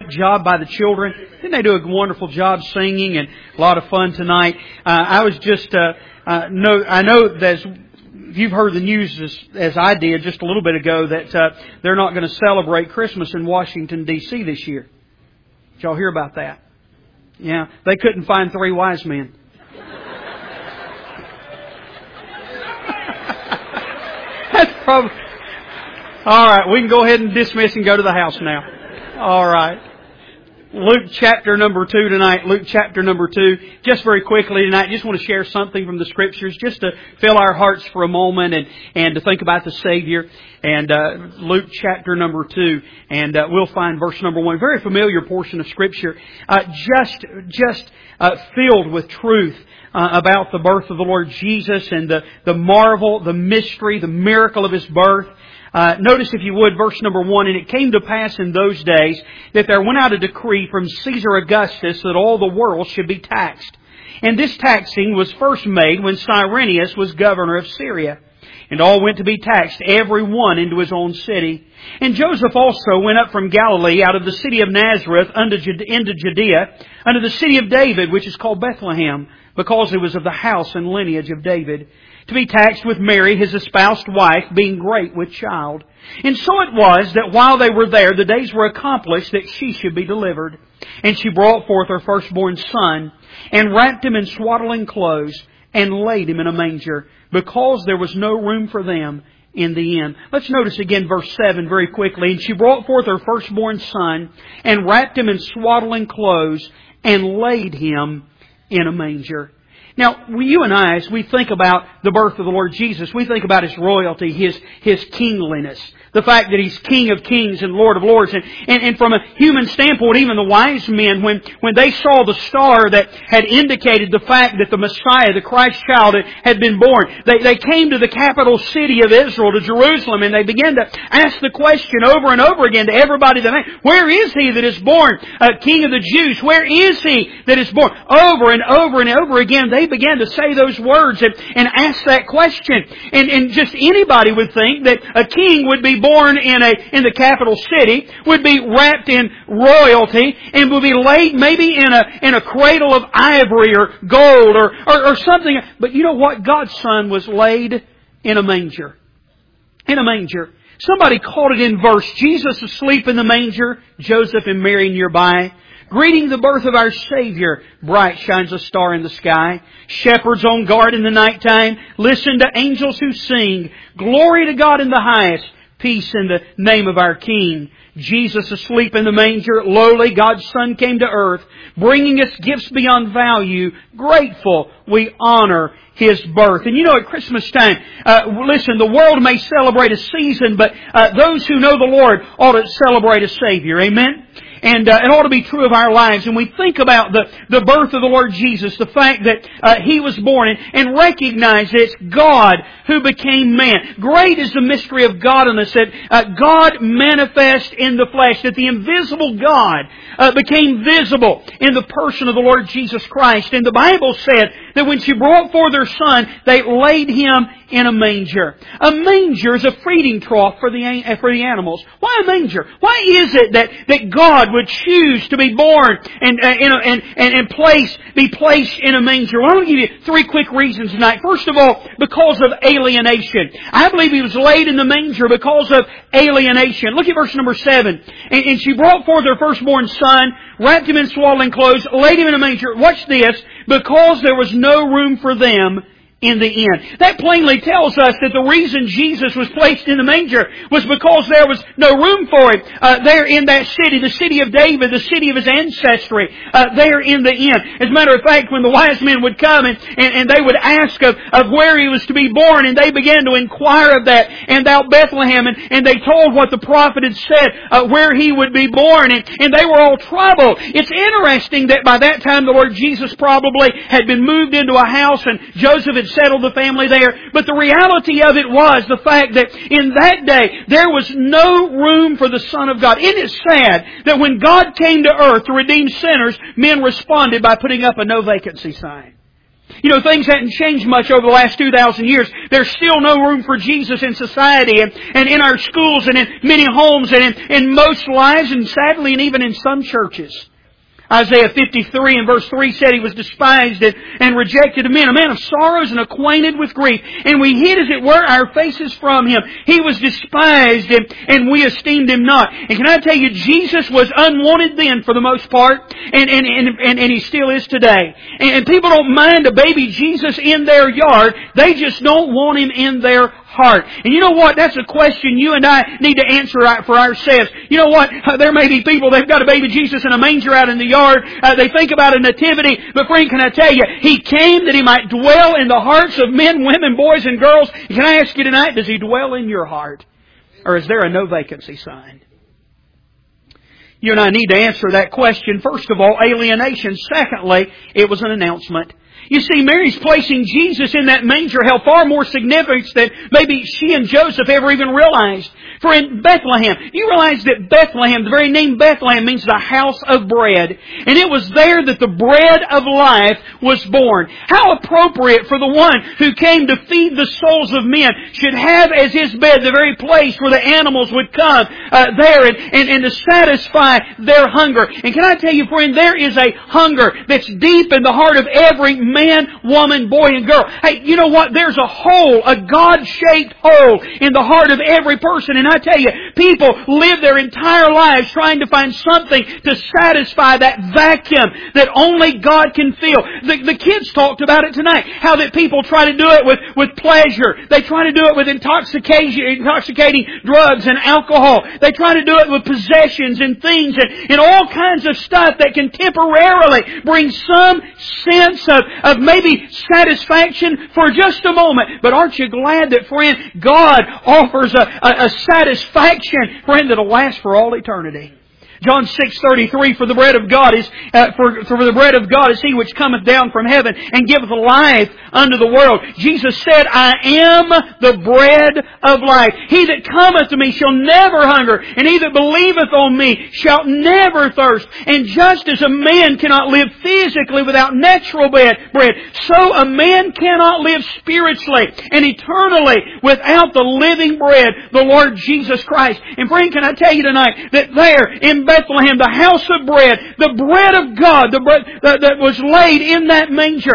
job by the children. Didn't they do a wonderful job singing and a lot of fun tonight? I was just, I know that you've heard the news as I did just a little bit ago that they're not going to celebrate Christmas in Washington, D.C. this year. Did y'all hear about that? Yeah, they couldn't find 3 wise men. That's probably... All right, we can go ahead and dismiss and go to the house now. All right. Luke chapter number 2 tonight. Luke chapter number 2. Just very quickly tonight, I just want to share something from the Scriptures just to fill our hearts for a moment and to think about the Savior. And Luke chapter number 2. And we'll find verse number 1. Very familiar portion of Scripture. Just filled with truth. About the birth of the Lord Jesus and the marvel, the mystery, the miracle of His birth. Notice, if you would, verse number 1, and it came to pass in those days that there went out a decree from Caesar Augustus that all the world should be taxed. And this taxing was first made when Cyrenius was governor of Syria. And all went to be taxed, every one into his own city. And Joseph also went up from Galilee out of the city of Nazareth into Judea, unto the city of David, which is called Bethlehem, because it was of the house and lineage of David, to be taxed with Mary, his espoused wife, being great with child. And so it was that while they were there, the days were accomplished that she should be delivered. And she brought forth her firstborn son, and wrapped him in swaddling clothes, and laid him in a manger, because there was no room for them in the inn. Let's notice again verse 7 very quickly. And she brought forth her firstborn son, and wrapped him in swaddling clothes, and laid him in a manger. Now, you and I, as we think about the birth of the Lord Jesus, we think about His royalty, His kingliness. The fact that He's King of kings and Lord of lords. And from a human standpoint, even the wise men, when they saw the star that had indicated the fact that the Messiah, the Christ child, had been born, they came to the capital city of Israel, to Jerusalem, and they began to ask the question over and over again to everybody that met, where is He that is born, King of the Jews? Where is He that is born? Over and over and over again, they began to say those words and ask that question. And just anybody would think that a king would be born in the capital city, would be wrapped in royalty, and would be laid maybe in a cradle of ivory or gold or something. But you know what? God's Son was laid in a manger. In a manger. Somebody called it in verse, Jesus asleep in the manger, Joseph and Mary nearby. Greeting the birth of our Savior, bright shines a star in the sky. Shepherds on guard in the nighttime, listen to angels who sing. Glory to God in the highest, peace in the name of our King. Jesus asleep in the manger, lowly, God's Son came to earth, bringing us gifts beyond value. Grateful, we honor His birth. And you know, at Christmas time, listen, the world may celebrate a season, but those who know the Lord ought to celebrate a Savior. Amen? And it ought to be true of our lives. And we think about the birth of the Lord Jesus, the fact that He was born, and recognize it's God who became man. Great is the mystery of godliness, that God manifest in the flesh, that the invisible God became visible in the person of the Lord Jesus Christ. And the Bible said that when she brought forth her Son, they laid Him in a manger. A manger is a feeding trough for the animals. Why a manger? Why is it that God would choose to be born and be placed in a manger? Well, I want to give you 3 quick reasons tonight. First of all, because of alienation. I believe He was laid in the manger because of alienation. Look at verse number 7. And she brought forth her firstborn son, wrapped him in swaddling clothes, laid him in a manger. Watch this. Because there was no room for them in the inn. That plainly tells us that the reason Jesus was placed in the manger was because there was no room for Him there in that city, the city of David, the city of His ancestry, there in the inn. As a matter of fact, when the wise men would come and they would ask of where He was to be born, and they began to inquire of that, and thou Bethlehem, and they told what the prophet had said, where He would be born, and they were all troubled. It's interesting that by that time the Lord Jesus probably had been moved into a house, and Joseph had settled the family there. But the reality of it was the fact that in that day there was no room for the Son of God. It is sad that when God came to earth to redeem sinners, men responded by putting up a no vacancy sign. You know, things hadn't changed much over the last 2,000 years. There's still no room for Jesus in society and in our schools and in many homes and in most lives and sadly and even in some churches. Isaiah 53 and verse 3 said He was despised and rejected of men, a man of sorrows and acquainted with grief. And we hid, as it were, our faces from Him. He was despised and we esteemed Him not. And can I tell you, Jesus was unwanted then for the most part, and He still is today. And people don't mind a baby Jesus in their yard. They just don't want Him in their heart. And you know what? That's a question you and I need to answer for ourselves. You know what? There may be people, they've got a baby Jesus in a manger out in the yard. They think about a nativity. But friend, can I tell you, He came that He might dwell in the hearts of men, women, boys, and girls. Can I ask you tonight, does He dwell in your heart? Or is there a no vacancy sign? You and I need to answer that question. First of all, alienation. Secondly, it was an announcement. You see, Mary's placing Jesus in that manger held far more significance than maybe she and Joseph ever even realized. For in Bethlehem, you realize that Bethlehem, the very name Bethlehem, means the house of bread. And it was there that the bread of life was born. How appropriate for the one who came to feed the souls of men should have as His bed the very place where the animals would come there and to satisfy their hunger. And can I tell you, friend, there is a hunger that's deep in the heart of every man, woman, boy, and girl. Hey, you know what? There's a hole, a God-shaped hole in the heart of every person. And I tell you, people live their entire lives trying to find something to satisfy that vacuum that only God can fill. The kids talked about it tonight. How that people try to do it with pleasure. They try to do it with intoxicating drugs and alcohol. They try to do it with possessions and things and all kinds of stuff that can temporarily bring some sense of maybe satisfaction for just a moment. But aren't you glad that, friend, God offers a satisfaction, friend, that'll last for all eternity. John 6:33, for the bread of God is for the bread of God is He which cometh down from heaven and giveth life unto the world. Jesus said, I am the bread of life. He that cometh to me shall never hunger, and he that believeth on me shall never thirst. And just as a man cannot live physically without natural bread, so a man cannot live spiritually and eternally without the living bread, the Lord Jesus Christ. And friend, can I tell you tonight that there in Bethlehem, the house of bread, the bread of God, the bread that was laid in that manger,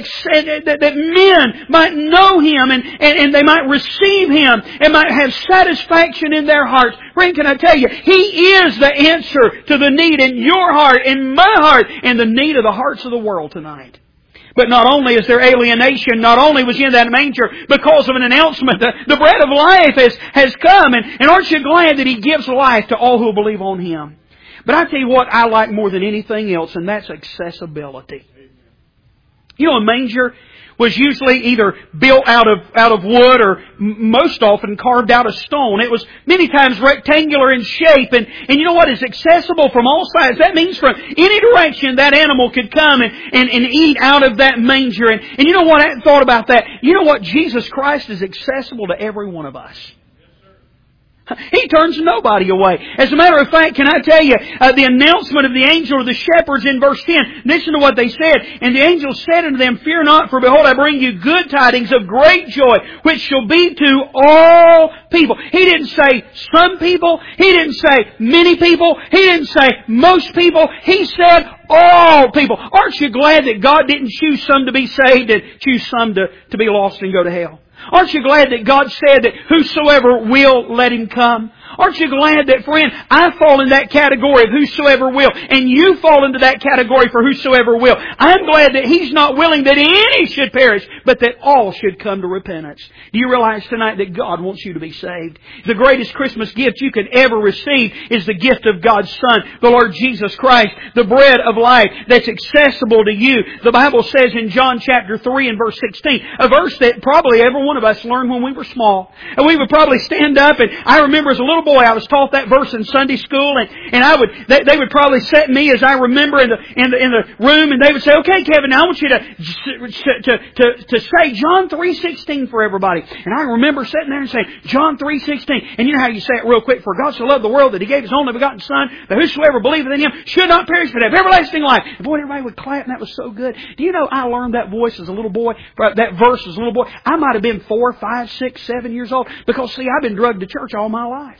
that men might know Him and they might receive Him and might have satisfaction in their hearts. Friend, can I tell you, He is the answer to the need in your heart, in my heart, and the need of the hearts of the world tonight. But not only is there alienation, not only was He in that manger because of an announcement, the bread of life has come. And aren't you glad that He gives life to all who believe on Him? But I tell you what I like more than anything else, and that's accessibility. You know, a manger was usually either built out of wood or most often carved out of stone. It was many times rectangular in shape, and you know what? It's accessible from all sides. That means from any direction that animal could come and eat out of that manger. And you know what? I hadn't thought about that. You know what? Jesus Christ is accessible to every one of us. He turns nobody away. As a matter of fact, can I tell you, the announcement of the angel of the shepherds in verse 10, listen to what they said. And the angel said unto them, fear not, for behold, I bring you good tidings of great joy, which shall be to all people. He didn't say some people. He didn't say many people. He didn't say most people. He said all people. Aren't you glad that God didn't choose some to be saved and choose some to be lost and go to hell? Aren't you glad that God said that whosoever will, let him come? Aren't you glad that, friend, I fall in that category of whosoever will, and you fall into that category for whosoever will. I'm glad that He's not willing that any should perish, but that all should come to repentance. Do you realize tonight that God wants you to be saved? The greatest Christmas gift you could ever receive is the gift of God's Son, the Lord Jesus Christ, the bread of life that's accessible to you. The Bible says in John chapter 3 and verse 16, a verse that probably every one of us learned when we were small. And we would probably stand up, and I remember as a little little boy, I was taught that verse in Sunday school, and they would probably set me, as I remember, in the room, and they would say, "Okay, Kevin, now I want you to say John 3:16 for everybody." And I remember sitting there and saying, John 3:16. And you know how you say it real quick, "For God so loved the world that He gave His only begotten Son, that whosoever believeth in Him should not perish but have everlasting life." And boy, everybody would clap, and that was so good. Do you know I learned that voice as a little boy, that verse as a little boy? I might have been 4, 5, 6, 7 years old, because see, I've been drugged to church all my life.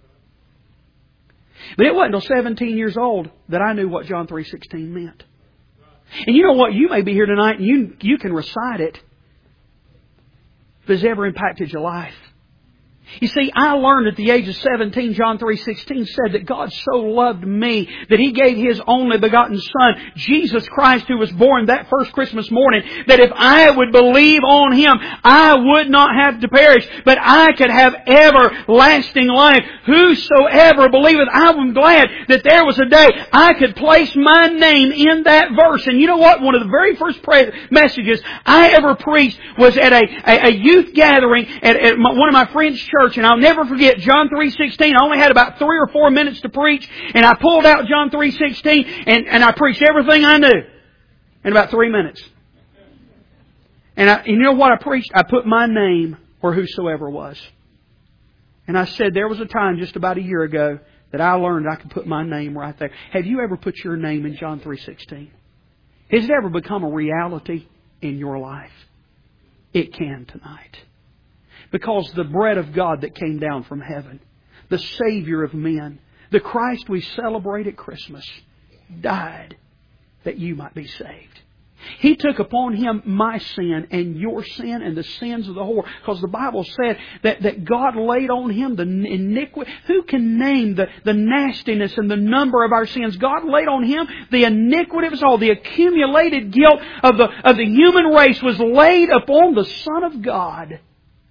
But it wasn't until 17 years old that I knew what John 3:16 meant. And you know what? You may be here tonight and you can recite it, if it's ever impacted your life. You see, I learned at the age of 17, John 3:16 said that God so loved me that He gave His only begotten Son, Jesus Christ, who was born that first Christmas morning, that if I would believe on Him, I would not have to perish, but I could have everlasting life. Whosoever believeth, I am glad that there was a day I could place my name in that verse. And you know what? One of the very first messages I ever preached was at a youth gathering at one of my friends' church. And I'll never forget John 3:16. I only had about 3 or 4 minutes to preach. And I pulled out John 3:16 and I preached everything I knew in about 3 minutes. And you know what I preached? I put my name where whosoever was. And I said there was a time just about a year ago that I learned I could put my name right there. Have you ever put your name in John 3:16? Has it ever become a reality in your life? It can tonight. Because the bread of God that came down from heaven, the Savior of men, the Christ we celebrate at Christmas, died that you might be saved. He took upon Him my sin and your sin and the sins of the whole world. Because the Bible said that God laid on Him the iniquity. Who can name the nastiness and the number of our sins? God laid on Him the iniquity of us all. The accumulated guilt of the human race was laid upon the Son of God,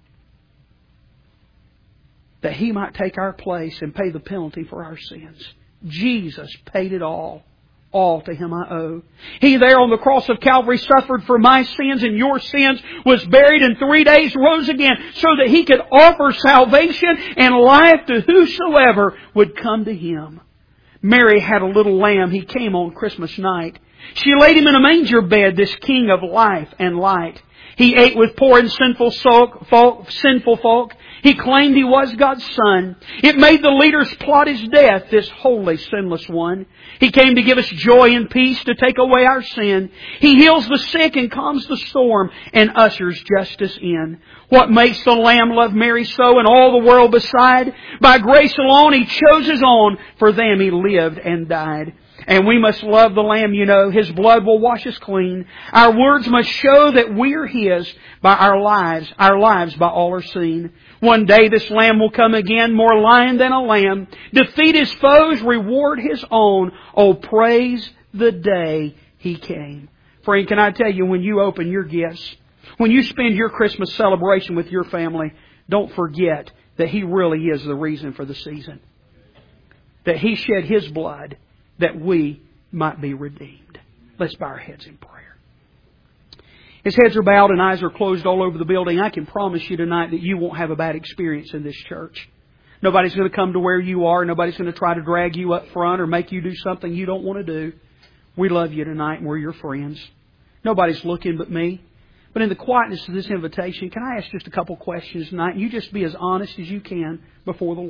that He might take our place and pay the penalty for our sins. Jesus paid it all. All to Him I owe. He there on the cross of Calvary suffered for my sins and your sins, was buried, and 3 days rose again, so that He could offer salvation and life to whosoever would come to Him. Mary had a little lamb. He came on Christmas night. She laid Him in a manger bed, this King of life and light. He ate with poor and sinful folk. He claimed He was God's Son. It made the leaders plot His death, this holy, sinless one. He came to give us joy and peace, to take away our sin. He heals the sick and calms the storm and ushers justice in. What makes the Lamb love Mary so and all the world beside? By grace alone He chose His own. For them He lived and died. And we must love the Lamb, you know. His blood will wash us clean. Our words must show that we're His by our lives. Our lives by all are seen. One day this Lamb will come again, more lion than a lamb. Defeat His foes, reward His own. Oh, praise the day He came. Friend, can I tell you, when you open your gifts, when you spend your Christmas celebration with your family, don't forget that He really is the reason for the season. That He shed His blood that we might be redeemed. Let's bow our heads in prayer. As heads are bowed and eyes are closed all over the building, I can promise you tonight that you won't have a bad experience in this church. Nobody's going to come to where you are. Nobody's going to try to drag you up front or make you do something you don't want to do. We love you tonight and we're your friends. Nobody's looking but me. But in the quietness of this invitation, can I ask just a couple questions tonight? You just be as honest as you can before the Lord.